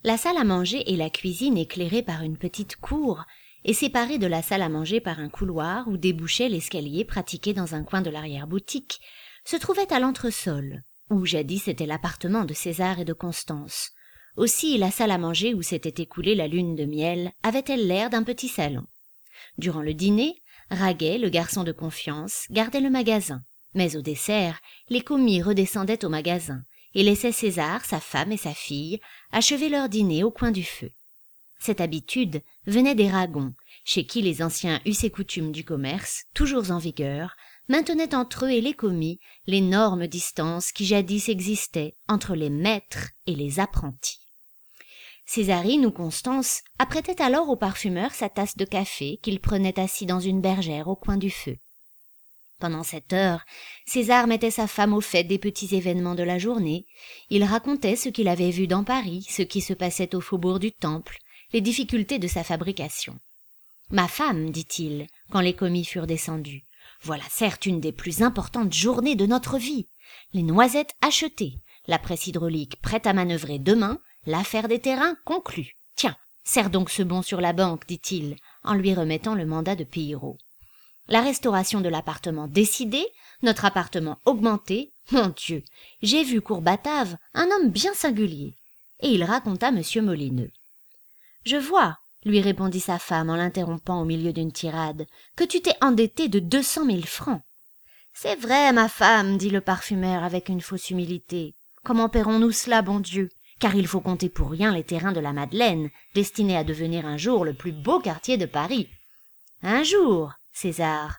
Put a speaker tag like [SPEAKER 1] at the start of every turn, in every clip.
[SPEAKER 1] La salle à manger et la cuisine éclairées par une petite cour et séparées de la salle à manger par un couloir où débouchait l'escalier pratiqué dans un coin de l'arrière-boutique, se trouvaient à l'entresol, où jadis était l'appartement de César et de Constance. Aussi la salle à manger où s'était écoulée la lune de miel avait-elle l'air d'un petit salon. Durant le dîner, Raguet, le garçon de confiance, gardait le magasin, mais au dessert, les commis redescendaient au magasin et laissaient César, sa femme et sa fille achever leur dîner au coin du feu. Cette habitude venait des Ragon, chez qui les anciens us et coutumes du commerce, toujours en vigueur, maintenaient entre eux et les commis l'énorme distance qui jadis existait entre les maîtres et les apprentis. Césarine ou Constance apprêtait alors au parfumeur sa tasse de café qu'il prenait assis dans une bergère au coin du feu. Pendant cette heure, César mettait sa femme au fait des petits événements de la journée. Il racontait ce qu'il avait vu dans Paris, ce qui se passait au faubourg du Temple, les difficultés de sa fabrication. « Ma femme, dit-il, quand les commis furent descendus, voilà certes une des plus importantes journées de notre vie. Les noisettes achetées, la presse hydraulique prête à manœuvrer demain, l'affaire des terrains conclue. Tiens, serre donc ce bon sur la banque, dit-il, en lui remettant le mandat de Pillerault. La restauration de l'appartement décidée, notre appartement augmenté, mon Dieu, j'ai vu Courbatave, un homme bien singulier. Et il raconta monsieur Molineux. Je vois, lui répondit sa femme en l'interrompant au milieu d'une tirade, que tu t'es endetté de 200 000 francs. C'est vrai, ma femme, dit le parfumeur avec une fausse humilité. Comment paierons-nous cela, bon Dieu? Car il faut compter pour rien les terrains de la Madeleine, destinés à devenir un jour le plus beau quartier de Paris. Un jour, César.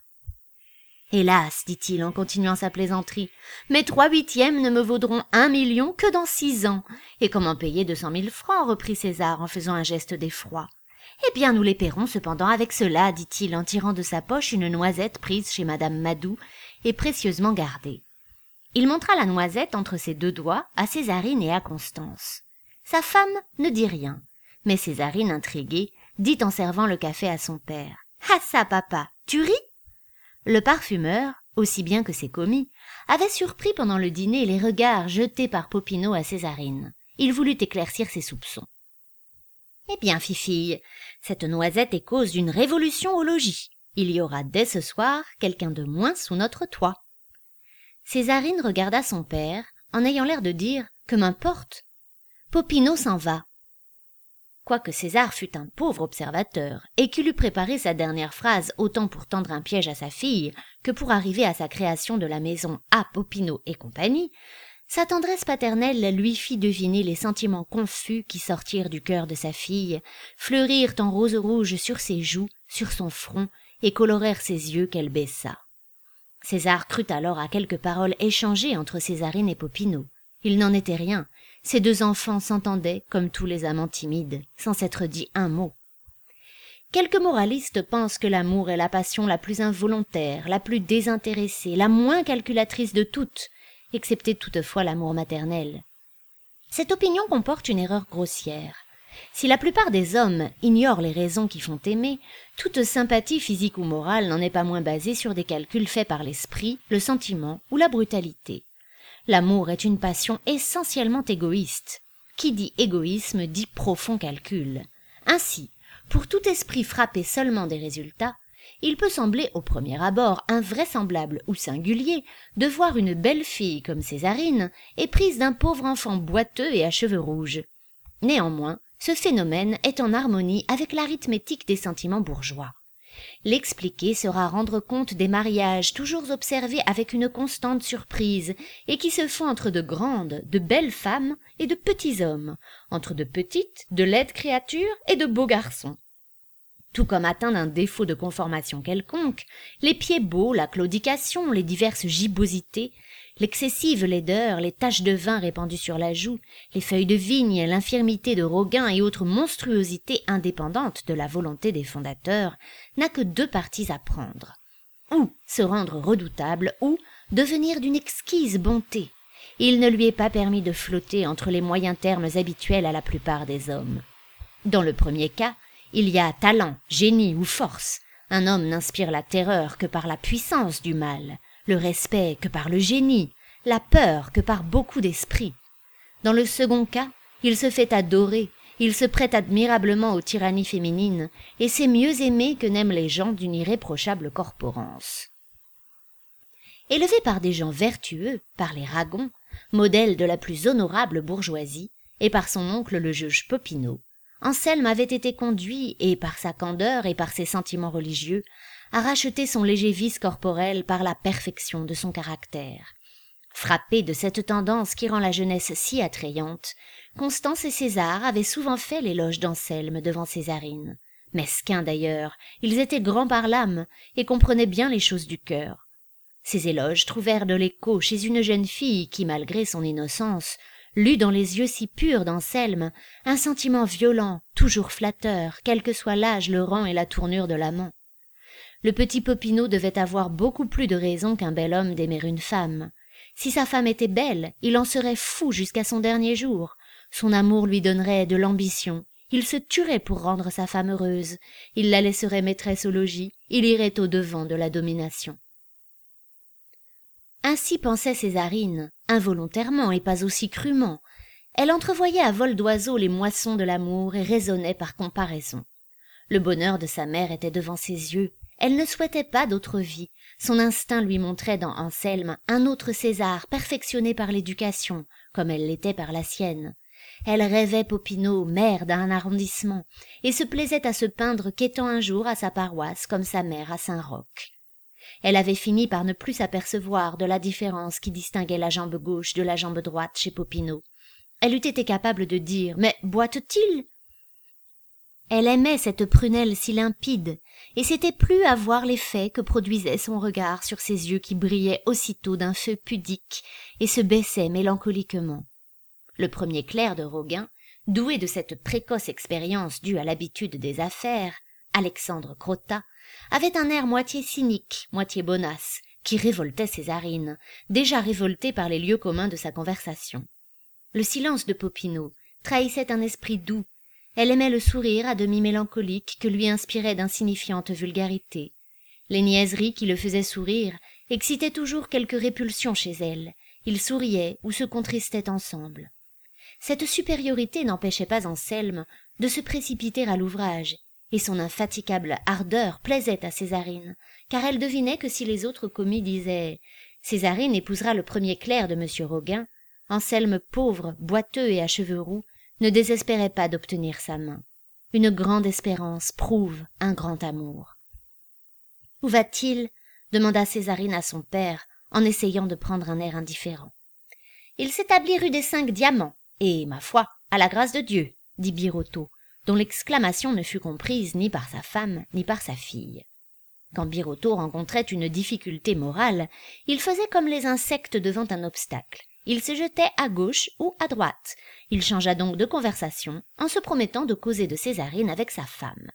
[SPEAKER 1] Hélas, dit-il en continuant sa plaisanterie, mes 3/8 ne me vaudront 1 million que dans 6 ans. Et comment payer 200 000 francs, reprit César en faisant un geste d'effroi. Eh bien, nous les paierons cependant avec cela, dit-il en tirant de sa poche une noisette prise chez madame Madou et précieusement gardée. Il montra la noisette entre ses 2 doigts à Césarine et à Constance. Sa femme ne dit rien, mais Césarine, intriguée, dit en servant le café à son père. « Ah ça, papa, tu ris ?» Le parfumeur, aussi bien que ses commis, avait surpris pendant le dîner les regards jetés par Popinot à Césarine. Il voulut éclaircir ses soupçons. « Eh bien, fifille, cette noisette est cause d'une révolution au logis. Il y aura dès ce soir quelqu'un de moins sous notre toit. » Césarine regarda son père, en ayant l'air de dire « que m'importe ?» Popinot s'en va. Quoique César fût un pauvre observateur, et qu'il eût préparé sa dernière phrase autant pour tendre un piège à sa fille que pour arriver à sa création de la maison à Popinot et compagnie, sa tendresse paternelle lui fit deviner les sentiments confus qui sortirent du cœur de sa fille, fleurirent en rose rouge sur ses joues, sur son front, et colorèrent ses yeux qu'elle baissa. César crut alors à quelques paroles échangées entre Césarine et Popinot. Il n'en était rien. Ces 2 enfants s'entendaient, comme tous les amants timides, sans s'être dit un mot. Quelques moralistes pensent que l'amour est la passion la plus involontaire, la plus désintéressée, la moins calculatrice de toutes, excepté toutefois l'amour maternel. Cette opinion comporte une erreur grossière. Si la plupart des hommes ignorent les raisons qui font aimer, toute sympathie physique ou morale n'en est pas moins basée sur des calculs faits par l'esprit, le sentiment ou la brutalité. L'amour est une passion essentiellement égoïste. Qui dit égoïsme dit profond calcul. Ainsi, pour tout esprit frappé seulement des résultats, il peut sembler au premier abord invraisemblable ou singulier de voir une belle fille comme Césarine éprise d'un pauvre enfant boiteux et à cheveux rouges. Néanmoins, ce phénomène est en harmonie avec l'arithmétique des sentiments bourgeois. L'expliquer sera rendre compte des mariages toujours observés avec une constante surprise et qui se font entre de grandes, de belles femmes et de petits hommes, entre de petites, de laides créatures et de beaux garçons. Tout comme atteint d'un défaut de conformation quelconque, les pieds beaux, la claudication, les diverses gibbosités, l'excessive laideur, les taches de vin répandues sur la joue, les feuilles de vigne, l'infirmité de Roguin et autres monstruosités indépendantes de la volonté des fondateurs, n'a que 2 partis à prendre. Ou se rendre redoutable, ou devenir d'une exquise bonté. Il ne lui est pas permis de flotter entre les moyens termes habituels à la plupart des hommes. Dans le premier cas, il y a talent, génie ou force. Un homme n'inspire la terreur que par la puissance du mal, le respect que par le génie, la peur que par beaucoup d'esprit. Dans le second cas, il se fait adorer Il se prête admirablement aux tyrannies féminines, et sait mieux aimer que n'aiment les gens d'une irréprochable corporence. Élevé par des gens vertueux, par les Ragon, modèle de la plus honorable bourgeoisie, et par son oncle le juge Popinot, Anselme avait été conduit, et par sa candeur et par ses sentiments religieux, à racheter son léger vice corporel par la perfection de son caractère. Frappés de cette tendance qui rend la jeunesse si attrayante, Constance et César avaient souvent fait l'éloge d'Anselme devant Césarine. Mesquins d'ailleurs, ils étaient grands par l'âme et comprenaient bien les choses du cœur. Ces éloges trouvèrent de l'écho chez une jeune fille qui, malgré son innocence, lut dans les yeux si purs d'Anselme un sentiment violent, toujours flatteur, quel que soit l'âge, le rang et la tournure de l'amant. Le petit Popinot devait avoir beaucoup plus de raison qu'un bel homme d'aimer une femme. Si sa femme était belle, il en serait fou jusqu'à son dernier jour. Son amour lui donnerait de l'ambition. Il se tuerait pour rendre sa femme heureuse. Il la laisserait maîtresse au logis. Il irait au-devant de la domination. Ainsi pensait Césarine, involontairement et pas aussi crûment. Elle entrevoyait à vol d'oiseau les moissons de l'amour et raisonnait par comparaison. Le bonheur de sa mère était devant ses yeux. Elle ne souhaitait pas d'autre vie. Son instinct lui montrait dans Anselme un autre César perfectionné par l'éducation, comme elle l'était par la sienne. Elle rêvait Popinot, maire d'un arrondissement, et se plaisait à se peindre qu'étant un jour à sa paroisse comme sa mère à Saint-Roch. Elle avait fini par ne plus s'apercevoir de la différence qui distinguait la jambe gauche de la jambe droite chez Popinot. Elle eût été capable de dire « Mais boite-t-il » Elle aimait cette prunelle si limpide, et s'était plu à voir l'effet que produisait son regard sur ses yeux qui brillaient aussitôt d'un feu pudique et se baissaient mélancoliquement. Le premier clerc de Roguin, doué de cette précoce expérience due à l'habitude des affaires, Alexandre Crottat, avait un air moitié cynique, moitié bonasse, qui révoltait Césarine, déjà révoltée par les lieux communs de sa conversation. Le silence de Popinot trahissait un esprit doux. Elle aimait le sourire à demi mélancolique que lui inspirait d'insignifiantes vulgarités. Les niaiseries qui le faisaient sourire excitaient toujours quelque répulsion chez elle. Ils souriaient ou se contristaient ensemble. Cette supériorité n'empêchait pas Anselme de se précipiter à l'ouvrage, et son infatigable ardeur plaisait à Césarine, car elle devinait que si les autres commis disaient « Césarine épousera le premier clerc de M. Roguin », Anselme pauvre, boiteux et à cheveux roux, ne désespérait pas d'obtenir sa main. Une grande espérance prouve un grand amour. « Où va-t-il » demanda Césarine à son père, en essayant de prendre un air indifférent. « Il s'établit rue des 5 Diamants, et, ma foi, à la grâce de Dieu, » dit Birotteau, dont l'exclamation ne fut comprise ni par sa femme ni par sa fille. Quand Birotteau rencontrait une difficulté morale, il faisait comme les insectes devant un obstacle. Il se jetait à gauche ou à droite. Il changea donc de conversation en se promettant de causer de Césarine avec sa femme.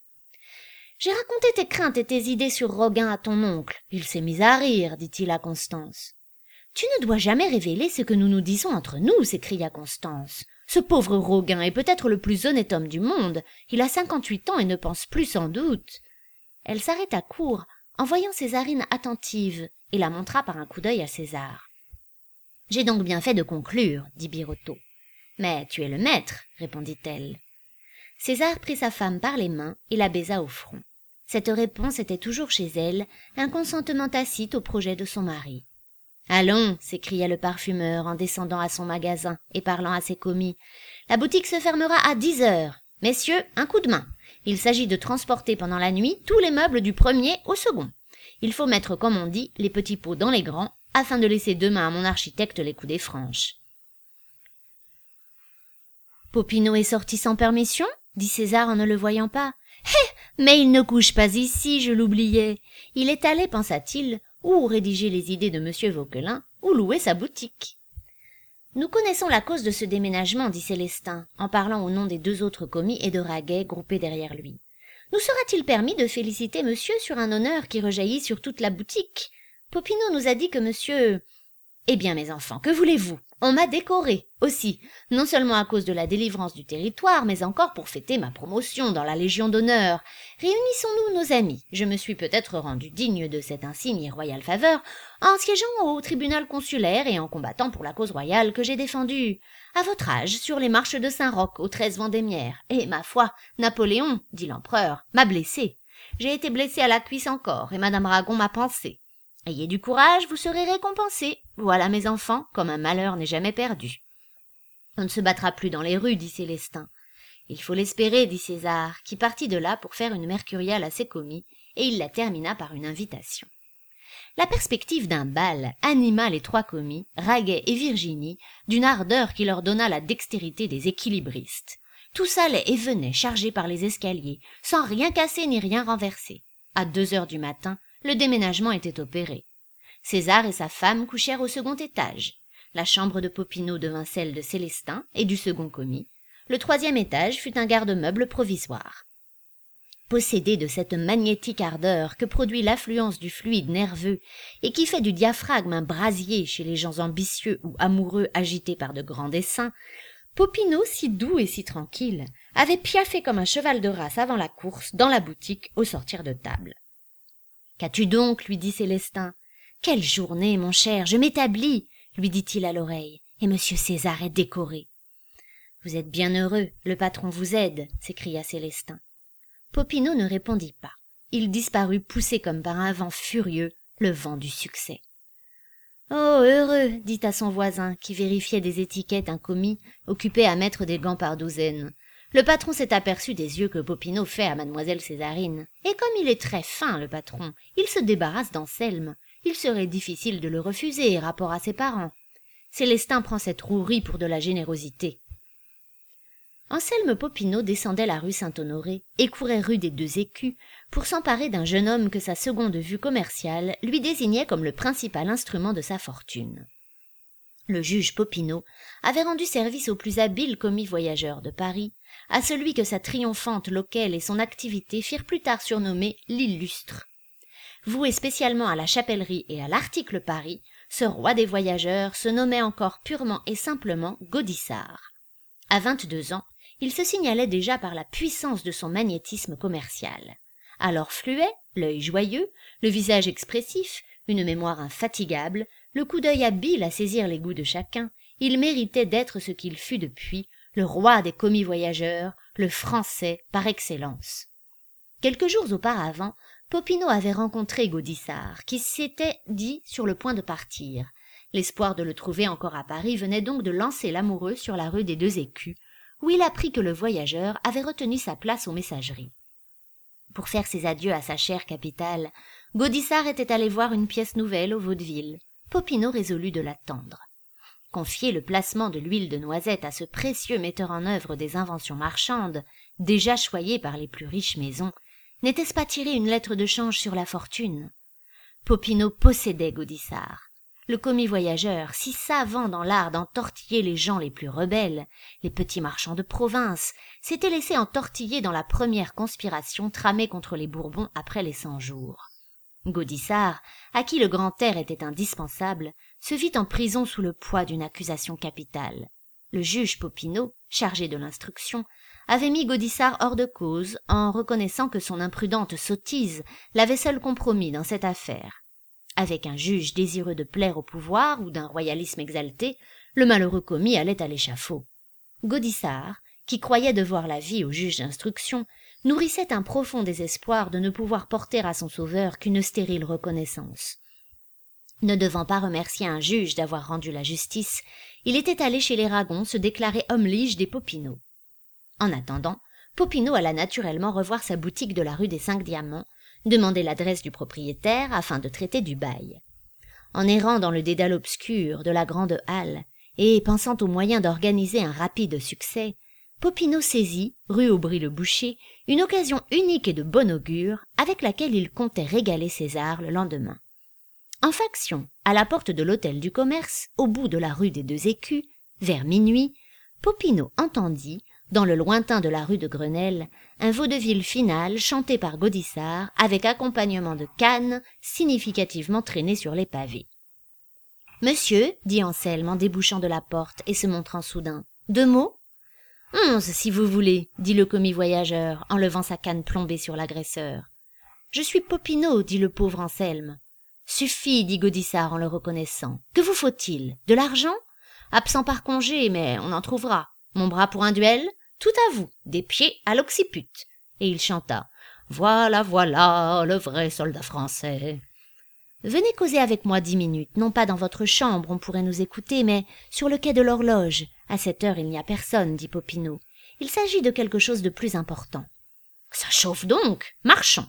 [SPEAKER 1] « J'ai raconté tes craintes et tes idées sur Roguin à ton oncle. Il s'est mis à rire, dit-il à Constance. « Tu ne dois jamais révéler ce que nous nous disons entre nous, s'écria Constance. Ce pauvre Roguin est peut-être le plus honnête homme du monde. Il a 58 ans et ne pense plus sans doute. » Elle s'arrêta court en voyant Césarine attentive et la montra par un coup d'œil à César. « J'ai donc bien fait de conclure, dit Birotteau. « Mais tu es le maître, répondit-elle. César prit sa femme par les mains et la baisa au front. Cette réponse était toujours chez elle un consentement tacite au projet de son mari. « Allons, s'écria le parfumeur en descendant à son magasin et parlant à ses commis. La boutique se fermera à 10 heures. Messieurs, un coup de main. Il s'agit de transporter pendant la nuit tous les meubles du premier au second. Il faut mettre, comme on dit, les petits pots dans les grands, afin de laisser demain à mon architecte les coudées franches. » « Popinot est sorti sans permission ?» dit César en ne le voyant pas. « Hé, mais il ne couche pas ici, je l'oubliais. Il est allé, pensa-t-il, ou rédiger les idées de M. Vauquelin, ou louer sa boutique. »« Nous connaissons la cause de ce déménagement, dit Célestin, en parlant au nom des 2 autres commis et de Raguet groupés derrière lui. Nous sera-t-il permis de féliciter monsieur sur un honneur qui rejaillit sur toute la boutique ? Popinot nous a dit que monsieur... Eh bien, mes enfants, que voulez-vous ? On m'a décoré, aussi, non seulement à cause de la délivrance du territoire, mais encore pour fêter ma promotion dans la Légion d'honneur. Réunissons-nous nos amis. Je me suis peut-être rendu digne de cette insigne et royale faveur en siégeant au tribunal consulaire et en combattant pour la cause royale que j'ai défendue. À votre âge, sur les marches de Saint-Roch, aux 13 Vendémiaires. Et, ma foi, Napoléon, dit l'empereur, m'a blessé. J'ai été blessé à la cuisse encore, et madame Ragon m'a pansé. Ayez du courage, vous serez récompensés. Voilà, mes enfants, comme un malheur n'est jamais perdu. On ne se battra plus dans les rues, dit Célestin. Il faut l'espérer, dit César, qui partit de là pour faire une mercuriale à ses commis, et il la termina par une invitation. La perspective d'un bal anima les 3 commis, Raguet et Virginie, d'une ardeur qui leur donna la dextérité des équilibristes. Tous allaient et venaient chargés par les escaliers, sans rien casser ni rien renverser. À 2 heures du matin, le déménagement était opéré. César et sa femme couchèrent au second étage. La chambre de Popinot devint celle de Célestin et du second commis. Le 3e étage fut un garde-meuble provisoire. Possédé de cette magnétique ardeur que produit l'affluence du fluide nerveux et qui fait du diaphragme un brasier chez les gens ambitieux ou amoureux agités par de grands desseins, Popinot, si doux et si tranquille, avait piaffé comme un cheval de race avant la course dans la boutique au sortir de table. « Qu'as-tu donc » lui dit Célestin. « Quelle journée, mon cher, je m'établis » lui dit-il à l'oreille, « et monsieur César est décoré. »« Vous êtes bien heureux, le patron vous aide » s'écria Célestin. Popinot ne répondit pas. Il disparut poussé comme par un vent furieux, le vent du succès. « Oh, heureux » dit à son voisin, qui vérifiait des étiquettes un commis, occupé à mettre des gants par douzaine. Le patron s'est aperçu des yeux que Popinot fait à mademoiselle Césarine. Et comme il est très fin, le patron, il se débarrasse d'Anselme. Il serait difficile de le refuser, rapport à ses parents. Célestin prend cette rouerie pour de la générosité. Anselme Popinot descendait la rue Saint-Honoré et courait rue des 2 Écus pour s'emparer d'un jeune homme que sa seconde vue commerciale lui désignait comme le principal instrument de sa fortune. Le juge Popinot avait rendu service au plus habile commis voyageur de Paris, à celui que sa triomphante loquelle et son activité firent plus tard surnommer l'illustre. Voué spécialement à la chapellerie et à l'article Paris, ce roi des voyageurs se nommait encore purement et simplement Gaudissart. À 22 ans, il se signalait déjà par la puissance de son magnétisme commercial. Alors fluet, l'œil joyeux, le visage expressif, une mémoire infatigable, le coup d'œil habile à saisir les goûts de chacun, il méritait d'être ce qu'il fut depuis, le roi des commis voyageurs, le Français par excellence. Quelques jours auparavant, Popinot avait rencontré Gaudissart, qui s'était dit sur le point de partir. L'espoir de le trouver encore à Paris venait donc de lancer l'amoureux sur la rue des 2 Écus, où il apprit que le voyageur avait retenu sa place aux messageries. Pour faire ses adieux à sa chère capitale, Gaudissart était allé voir une pièce nouvelle au vaudeville. Popinot résolut de l'attendre. Confier le placement de l'huile de noisette à ce précieux metteur en œuvre des inventions marchandes, déjà choyé par les plus riches maisons, n'était-ce pas tirer une lettre de change sur la fortune? Popinot possédait Gaudissart. Le commis voyageur, si savant dans l'art d'entortiller les gens les plus rebelles, les petits marchands de province, s'était laissé entortiller dans la première conspiration tramée contre les Bourbons après les 100 jours. Gaudissart, à qui le grand air était indispensable, se vit en prison sous le poids d'une accusation capitale. Le juge Popinot, chargé de l'instruction, avait mis Gaudissart hors de cause en reconnaissant que son imprudente sottise l'avait seul compromis dans cette affaire. Avec un juge désireux de plaire au pouvoir ou d'un royalisme exalté, le malheureux commis allait à l'échafaud. Gaudissart, qui croyait devoir la vie au juge d'instruction, nourrissait un profond désespoir de ne pouvoir porter à son sauveur qu'une stérile reconnaissance. Ne devant pas remercier un juge d'avoir rendu la justice, il était allé chez les Ragon se déclarer homme lige des Popinot. En attendant, Popinot alla naturellement revoir sa boutique de la rue des 5 Diamants, demander l'adresse du propriétaire afin de traiter du bail. En errant dans le dédale obscur de la grande halle et pensant aux moyens d'organiser un rapide succès, Popinot saisit, rue Aubry-le-Boucher, une occasion unique et de bon augure avec laquelle il comptait régaler César le lendemain. En faction, à la porte de l'hôtel du commerce, au bout de la rue des 2 Écus, vers minuit, Popinot entendit, dans le lointain de la rue de Grenelle, un vaudeville final chanté par Gaudissart avec accompagnement de cannes significativement traînées sur les pavés. Monsieur, dit Anselme en débouchant de la porte et se montrant soudain. 2 mots? 11, si vous voulez, dit le commis voyageur en levant sa canne plombée sur l'agresseur. Je suis Popinot, dit le pauvre Anselme. Suffit, dit Gaudissart en le reconnaissant. Que vous faut-il? De l'argent? Absent par congé, mais on en trouvera. Mon bras pour un duel? Tout à vous, des pieds à l'occiput. Et il chanta. Voilà, voilà, le vrai soldat français. Venez causer avec moi 10 minutes, non pas dans votre chambre, on pourrait nous écouter, mais sur le quai de l'Horloge. À cette heure, il n'y a personne, dit Popinot. Il s'agit de quelque chose de plus important. Ça chauffe donc, marchons.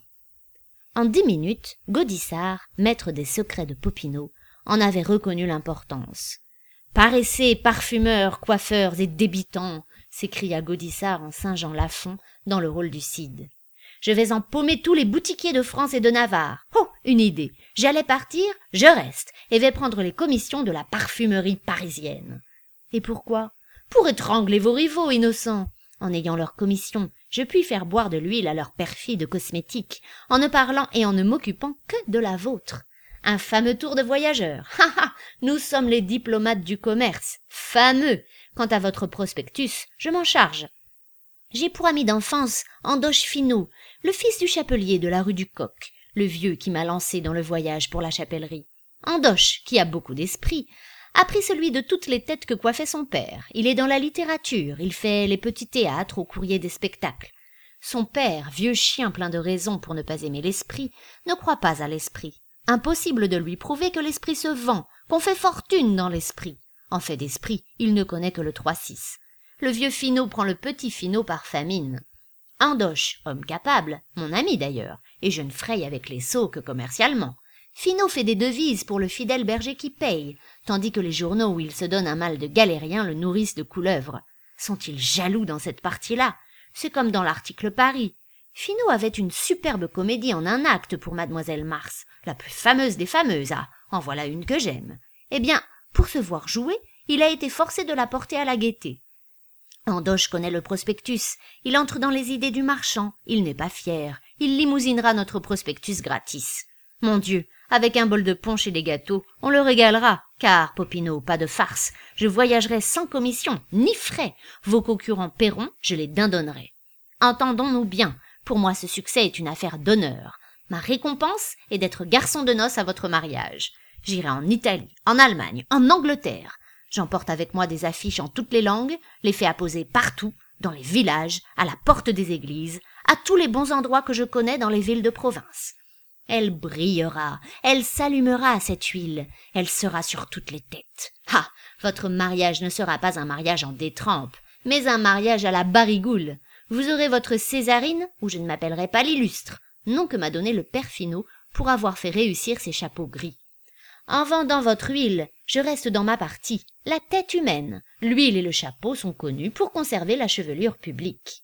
[SPEAKER 1] En 10 minutes, Gaudissart, maître des secrets de Popinot, en avait reconnu l'importance. Paraissez, parfumeurs, coiffeurs et débitants, s'écria Gaudissart en singeant Lafont dans le rôle du Cid. Je vais empaumer tous les boutiquiers de France et de Navarre. Oh, une idée. J'allais partir, je reste, et vais prendre les commissions de la parfumerie parisienne. Et pourquoi? Pour étrangler vos rivaux, innocents. En ayant leur commission, je puis faire boire de l'huile à leurs perfides cosmétiques, en ne parlant et en ne m'occupant que de la vôtre. Un fameux tour de voyageurs. Ha ha! Nous sommes les diplomates du commerce. Fameux! Quant à votre prospectus, je m'en charge. J'ai pour ami d'enfance Andoche Finot, le fils du chapelier de la rue du Coq, le vieux qui m'a lancé dans le voyage pour la chapellerie. Andoche, qui a beaucoup d'esprit, a pris celui de toutes les têtes que coiffait son père. Il est dans la littérature, il fait les petits théâtres au courrier des spectacles. Son père, vieux chien plein de raisons pour ne pas aimer l'esprit, ne croit pas à l'esprit. Impossible de lui prouver que l'esprit se vend, qu'on fait fortune dans l'esprit. En fait d'esprit, il ne connaît que le 3-6. Le vieux Finot prend le petit Finot par famine. Andoche, homme capable, mon ami d'ailleurs, et je ne fraye avec les sots que commercialement. Finot fait des devises pour le fidèle berger qui paye, tandis que les journaux où il se donne un mal de galérien le nourrissent de couleuvres. Sont-ils jaloux dans cette partie-là? C'est comme dans l'article Paris. Finot avait une superbe comédie en un acte pour Mademoiselle Mars, la plus fameuse des fameuses, ah, en voilà une que j'aime. Eh bien, pour se voir jouer, il a été forcé de la porter à la Gaîté. Andoche connaît le prospectus, il entre dans les idées du marchand, il n'est pas fier, il limousinera notre prospectus gratis. Mon Dieu, avec un bol de punch et des gâteaux, on le régalera, car, Popinot, pas de farce, je voyagerai sans commission, ni frais, vos concurrents paieront, je les dindonnerai. Entendons-nous bien, pour moi ce succès est une affaire d'honneur. Ma récompense est d'être garçon de noces à votre mariage. J'irai en Italie, en Allemagne, en Angleterre. J'emporte avec moi des affiches en toutes les langues, les fais apposer partout, dans les villages, à la porte des églises, à tous les bons endroits que je connais dans les villes de province. Elle brillera, elle s'allumera cette huile, elle sera sur toutes les têtes. Ah, votre mariage ne sera pas un mariage en détrempe, mais un mariage à la Barigoule. Vous aurez votre Césarine, où je ne m'appellerai pas l'illustre, nom que m'a donné le père Finot pour avoir fait réussir ses chapeaux gris. En vendant votre huile, je reste dans ma partie, la tête humaine. L'huile et le chapeau sont connus pour conserver la chevelure publique.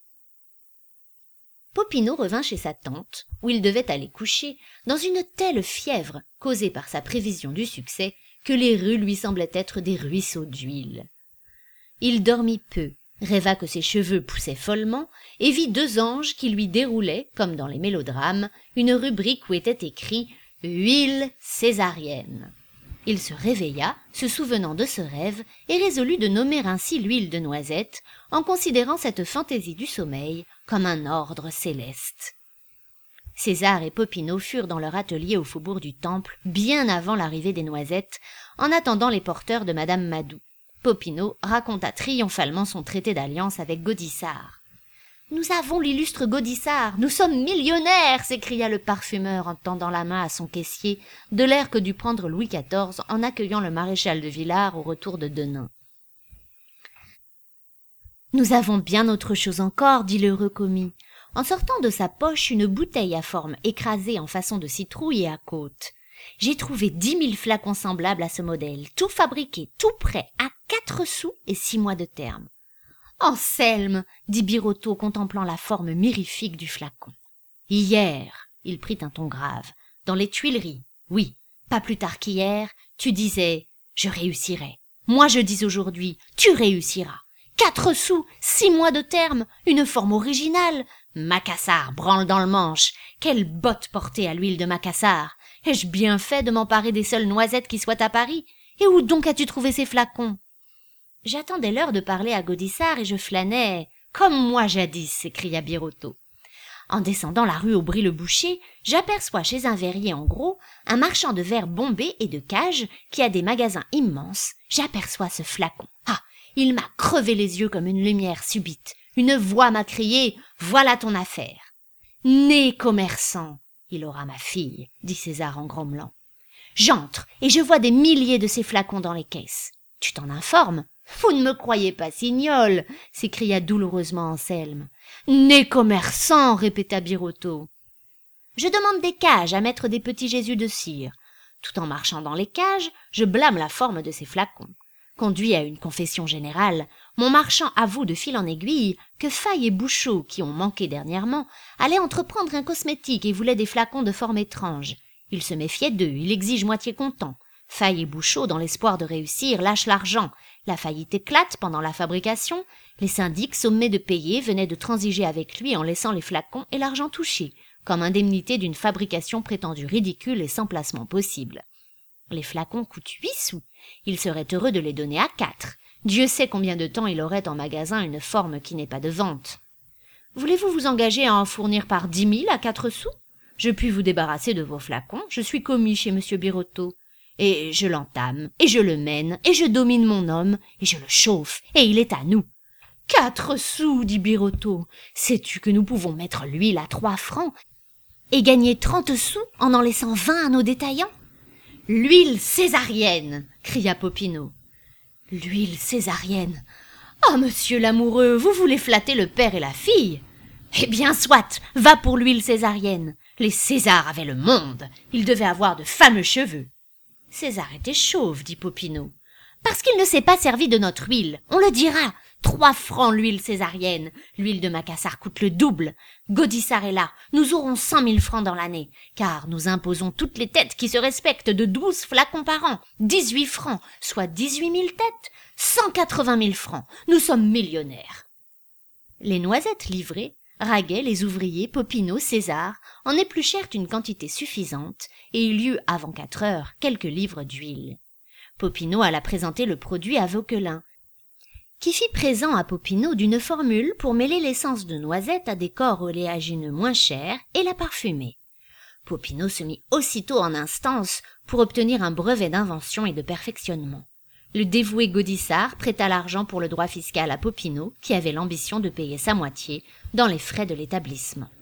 [SPEAKER 1] Popinot revint chez sa tante, où il devait aller coucher, dans une telle fièvre, causée par sa prévision du succès, que les rues lui semblaient être des ruisseaux d'huile. Il dormit peu, rêva que ses cheveux poussaient follement, et vit 2 anges qui lui déroulaient, comme dans les mélodrames, une rubrique où était écrit « Huile césarienne ». Il se réveilla, se souvenant de ce rêve, et résolut de nommer ainsi l'huile de noisette, en considérant cette fantaisie du sommeil comme un ordre céleste. César et Popinot furent dans leur atelier au faubourg du Temple, bien avant l'arrivée des noisettes, en attendant les porteurs de madame Madou. Popinot raconta triomphalement son traité d'alliance avec Gaudissart. « Nous avons l'illustre Gaudissart, nous sommes millionnaires !» s'écria le parfumeur en tendant la main à son caissier, de l'air que dut prendre Louis XIV en accueillant le maréchal de Villars au retour de Denain. « Nous avons bien autre chose encore, dit l'heureux commis, en sortant de sa poche une bouteille à forme écrasée en façon de citrouille et à côte. J'ai trouvé 10 000 flacons semblables à ce modèle, tout fabriqué, tout prêt, à 4 sous et 6 mois de terme. « Anselme !» dit Birotteau, contemplant la forme mirifique du flacon. « Hier, » il prit un ton grave, « dans les Tuileries, oui, pas plus tard qu'hier, tu disais « je réussirai ». Moi je dis aujourd'hui « tu réussiras ». 4 sous, 6 mois de terme, une forme originale. Macassar branle dans le manche. Quelle botte portée à l'huile de Macassar. Ai-je bien fait de m'emparer des seules noisettes qui soient à Paris? Et où donc as-tu trouvé ces flacons ?» ?»« J'attendais l'heure de parler à Gaudissart et je flânais. »« Comme moi jadis !» s'écria Birotteau. En descendant la rue Aubry-le-Boucher, j'aperçois chez un verrier en gros un marchand de verres bombés et de cages qui a des magasins immenses. J'aperçois ce flacon. Ah, il m'a crevé les yeux comme une lumière subite. Une voix m'a crié « Voilà ton affaire !»« Né commerçant !»« Il aura ma fille !» dit César en grommelant. J'entre et je vois des milliers de ces flacons dans les caisses. « Tu t'en informes ? » « Vous ne me croyez pas, Signol !» s'écria douloureusement Anselme. « Né commerçant !» répéta Birotteau. Je demande des cages à mettre des petits Jésus de cire. Tout en marchant dans les cages, je blâme la forme de ces flacons. Conduit à une confession générale, mon marchand avoue de fil en aiguille que Faille et Bouchot, qui ont manqué dernièrement, allaient entreprendre un cosmétique et voulaient des flacons de forme étrange. Il se méfiait d'eux, il exige moitié comptant. Faille et Bouchot, dans l'espoir de réussir, lâchent l'argent. La faillite éclate pendant la fabrication. Les syndics, sommés de payer, venaient de transiger avec lui en laissant les flacons et l'argent touché, comme indemnité d'une fabrication prétendue ridicule et sans placement possible. Les flacons coûtent 8 sous. Il serait heureux de les donner à 4. Dieu sait combien de temps il aurait en magasin une forme qui n'est pas de vente. Voulez-vous vous engager à en fournir par 10 000 à 4 sous? Je puis vous débarrasser de vos flacons. Je suis commis chez monsieur Birotteau. Et je l'entame, et je le mène, et je domine mon homme, et je le chauffe, et il est à nous. 4 sous, dit Birotteau. Sais-tu que nous pouvons mettre l'huile à 3 francs et gagner 30 sous en laissant 20 à nos détaillants? L'huile césarienne, cria Popinot. L'huile césarienne. Ah, monsieur l'amoureux, vous voulez flatter le père et la fille? Eh bien, soit, va pour l'huile césarienne. Les Césars avaient le monde, ils devaient avoir de fameux cheveux. César était chauve, dit Popinot. Parce qu'il ne s'est pas servi de notre huile, on le dira. 3 francs l'huile césarienne. L'huile de Macassar coûte le double. Gaudissart est là. Nous aurons 100 000 francs dans l'année, car nous imposons toutes les têtes qui se respectent de 12 flacons par an. 18 francs, soit 18 000 têtes. 180 000 francs. Nous sommes millionnaires. Les noisettes livrées raguaient les ouvriers Popinot, César, en épluchèrent une quantité suffisante, et il y eut, avant 4 heures, quelques livres d'huile. Popinot alla présenter le produit à Vauquelin, qui fit présent à Popinot d'une formule pour mêler l'essence de noisette à des corps oléagineux moins chers et la parfumer. Popinot se mit aussitôt en instance pour obtenir un brevet d'invention et de perfectionnement. Le dévoué Gaudissart prêta l'argent pour le droit fiscal à Popinot, qui avait l'ambition de payer sa moitié dans les frais de l'établissement.